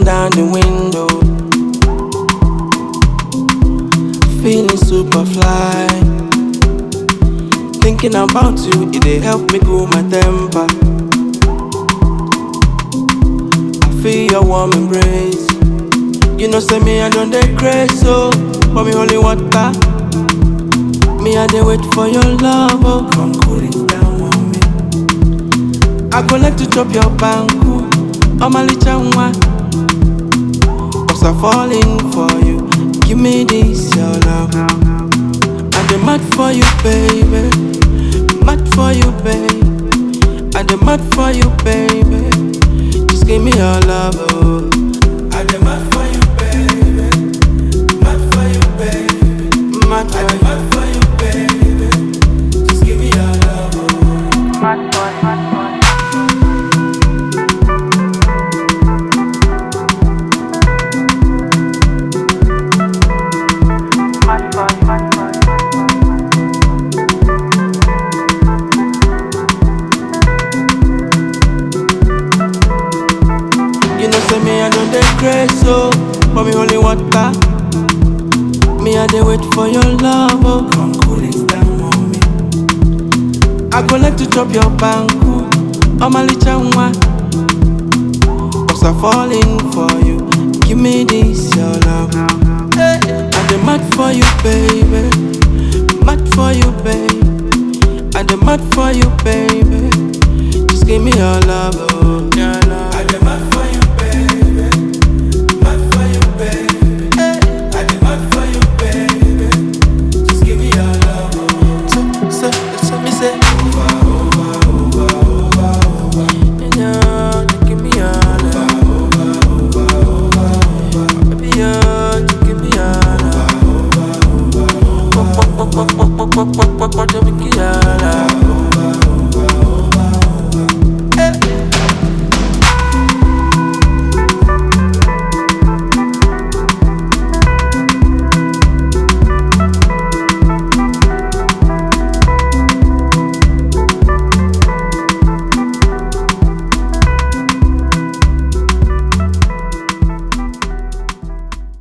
down the window, feeling super fly. Thinking about you, it dey help me cool my temper. I feel your warm embrace. You know, say me I don't dey crazy, so for me holy water. Me I dey wait for your love, oh come cool it down on me. I go like to chop your banku, oh my little one. Cause I'm falling for you, give me this your love. I'm mad for you, baby. Mad for you, baby. I'm mad for you, baby. Just give me your love, oh. I'm mad for you, baby. Mad for you, baby. Mad for you, baby. Just give me your love, oh. Mad for you, mad for you. Mad for you, mad for you. You know, say me I don't dey crazy, so for me holy water. Me I dey wait for your love, oh come cool it down on me. I go like to chop your banku, oh my little one. Cause I'm falling for you, give me this your love. I'm mad for you, baby. Mad for you, baby. I'm mad for you, baby. Just give me your love, oh your love. I'm mad for you, baby. Mad for you, baby. I'm mad for you, baby. Just give me your love, oh. So me say over. Yeah, just give me your love. Baby, yeah, just give me your love. What do we get?